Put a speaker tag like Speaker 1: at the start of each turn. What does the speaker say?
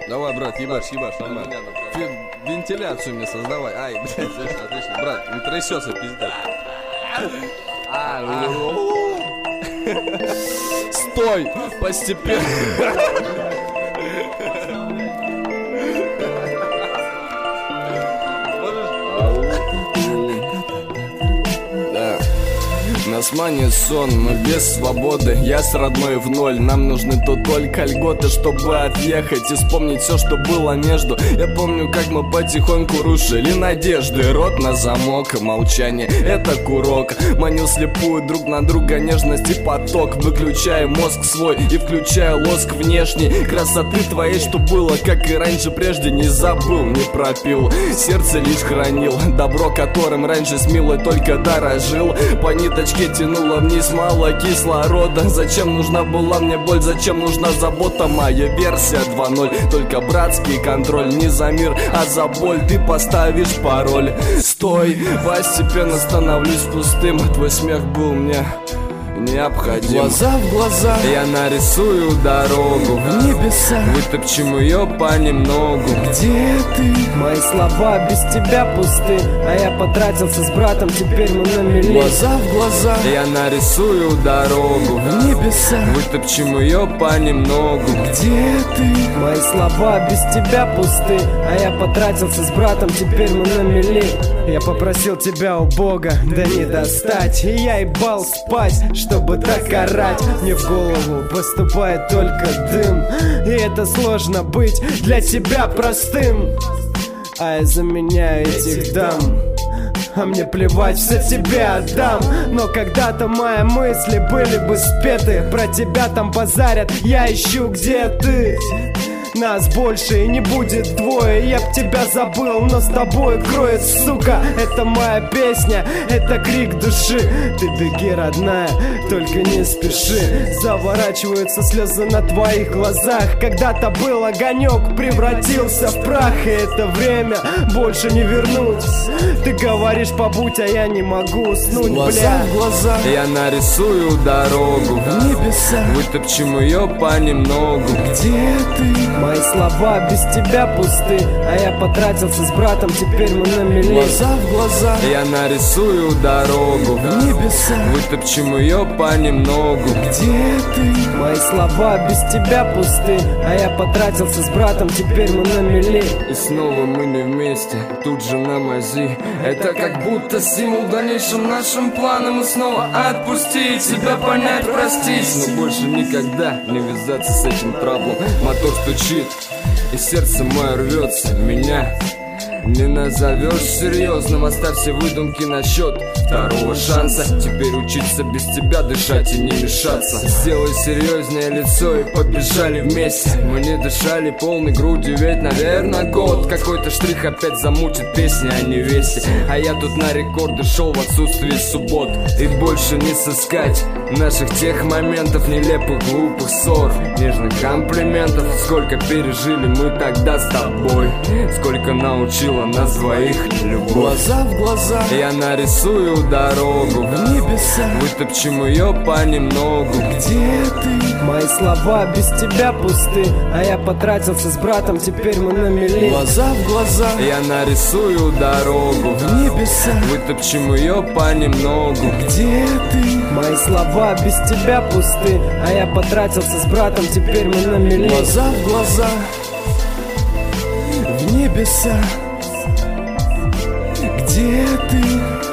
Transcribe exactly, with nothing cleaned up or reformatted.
Speaker 1: Давай, брат, ебашь, ебашь, нормально. Вентиляцию мне создавай. Ай, блядь, отлично, отлично. Брат, не трясется, пиздец. Стой! Постепенно. Нас манит сон, мы без свободы. Я с родной в ноль. Нам нужны то только льготы, чтобы отъехать и вспомнить все, что было между. Я помню, как мы потихоньку рушили надежды. Рот на замок, молчание — это курок. Манил слепую друг на друга нежность и поток. Выключая мозг свой и включая лоск внешний красоты твоей, что было, как и раньше прежде. Не забыл, не пропил, сердце лишь хранил добро, которым раньше с милой только дорожил. По ниточке тянуло вниз мало кислорода. Зачем нужна была мне боль, зачем нужна забота? Моя версия два ноль, только братский контроль. Не за мир, а за боль ты поставишь пароль. Стой, постепенно становлюсь пустым. Твой смех был мне необходим. Глаза в глаза я нарисую дорогу в небеса, вытопчем ее понемногу. Где ты?
Speaker 2: Мои слова без тебя пусты, а я потратился с братом, теперь мы на мели.
Speaker 1: Глаза в глаза я нарисую дорогу в небеса, вытопчем ее понемногу. Где ты?
Speaker 2: Мои слова без тебя пусты, а я потратился с братом, теперь мы на мели. Я попросил тебя у Бога, да не достать, и я ебал спать, чтобы так орать. Мне в голову поступает только дым, и это сложно быть для тебя простым. А я заменяю этих дам, а мне плевать, все тебе отдам. Но когда-то мои мысли были бы спеты. Про тебя там базарят, я ищу, где ты. Нас больше и не будет двое. Я б тебя забыл, но с тобой кроет, сука. Это моя песня, это крик души. Ты беги, родная, только не спеши. Заворачиваются слезы на твоих глазах. Когда-то был огонек, превратился в прах. И это время больше не вернуть. Ты говоришь побудь, а я не могу уснуть,
Speaker 1: глаза
Speaker 2: бля.
Speaker 1: В глаза я нарисую дорогу в небеса, вытопчем ее понемногу. Где ты?
Speaker 2: Мои слова без тебя пусты, а я потратился с братом, теперь мы на мели.
Speaker 1: Глаза в глаза я нарисую дорогу в небеса, вытопчем ее понемногу. Где ты?
Speaker 2: Мои слова без тебя пусты, а я потратился с братом, теперь мы на мели.
Speaker 1: И снова мы не вместе, тут же на мази. Это как будто стимул дальнейшим нашим планам. И снова отпустить, себя понять, простить, но больше никогда не вязаться с этим траблом. Мотор стучит, и сердце мое рвется. Меня не назовешь серьезным. Оставь все выдумки насчет второго шанса. Теперь учиться без тебя дышать и не мешаться. Сделай серьезнее лицо и побежали вместе. Мы не дышали полной грудью, ведь, наверное, год. Какой-то штрих опять замутит песни о невесте. А я тут на рекорды шел в отсутствии суббот. И больше не сыскать наших тех моментов, нелепых, глупых ссор, нежных комплиментов. Сколько пережили мы тогда с тобой, сколько научила нас двоих любовь. Глаза в глаза я нарисую дорогу в небеса, вытопчем ее понемногу. Где ты?
Speaker 2: Мои слова без тебя пусты, а я потратился с братом, теперь мы на мели.
Speaker 1: Глаза в глаза я нарисую дорогу в небеса, вытопчем ее понемногу. Где ты?
Speaker 2: Мои слова без тебя пусты, а я потратился с братом, теперь мы на мели.
Speaker 1: Глаза в глаза в небеса. Где ты?